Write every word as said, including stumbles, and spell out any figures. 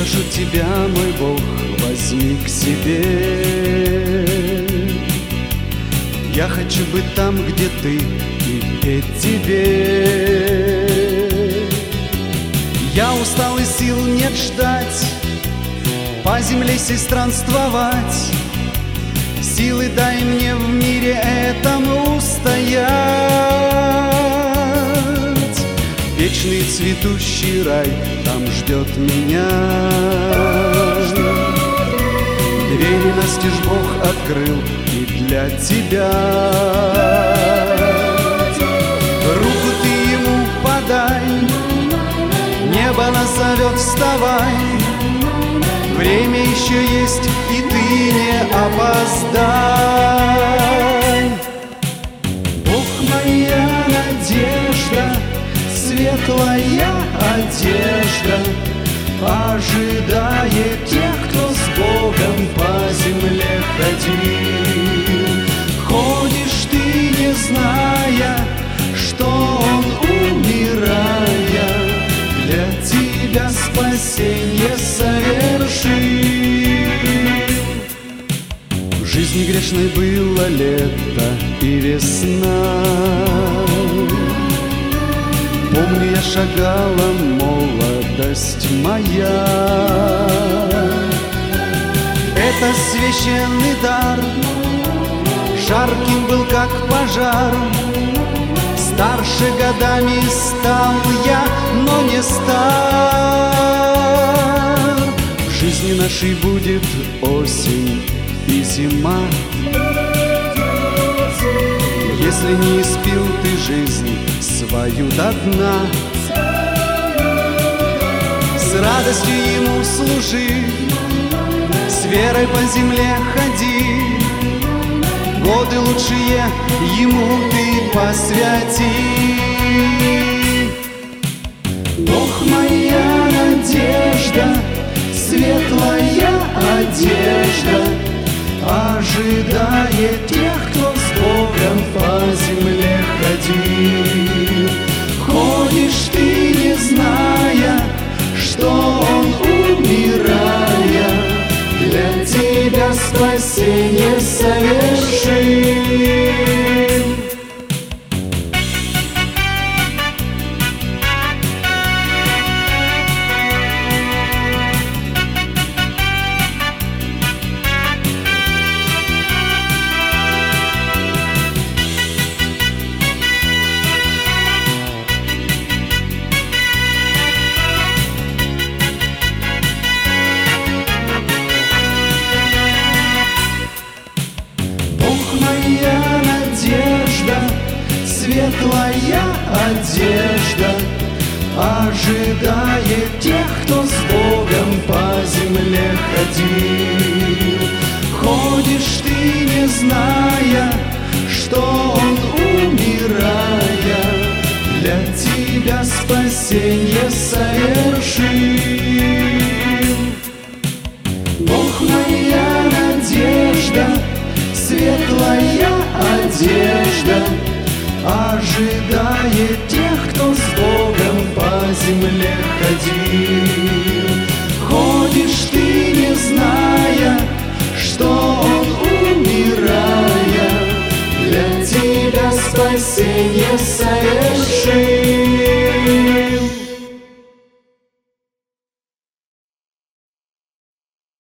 прошу тебя, мой Бог, возьми к себе. Я хочу быть там, где ты, и петь тебе. Я устал и сил нет ждать, по земле сей странствовать. Силы дай мне в мире этом устоять. Вечный цветущий рай там ждет меня. Двери настежь Бог открыл и для тебя. Руку ты ему подай, небо нас зовет, вставай. Время еще есть, и ты не опоздай. Бог, моя надежда, светлая одежда ожидает тех, кто с Богом по земле ходил. Ходишь ты, не зная, что Он, умирая, для тебя спасенье совершил. В жизни грешной было лето и весна. Помню, я шагала, молодость моя. Это священный дар, жарким был, как пожар. Старше годами стал я, но не стар. В жизни нашей будет осень и зима. Если не испил ты жизнь свою до дна, с радостью ему служи, с верой по земле ходи. Годы лучшие ему ты посвяти. Бог, моя надежда, светлая одежда ожидает тех, кто с Богом по земле ходил. Ходишь ты, не зная, что Он, умирая, для тебя спасенье совершил. Светлая одежда ожидает тех, кто с Богом по земле ходил. Ходишь ты, не зная, что Он, умирая, для тебя спасенье совершил. Бог, моя надежда, светлая одежда ожидает тех, кто с Богом по земле ходил. Ходишь ты, не зная, что Он, умирая, для тебя спасенье совершил.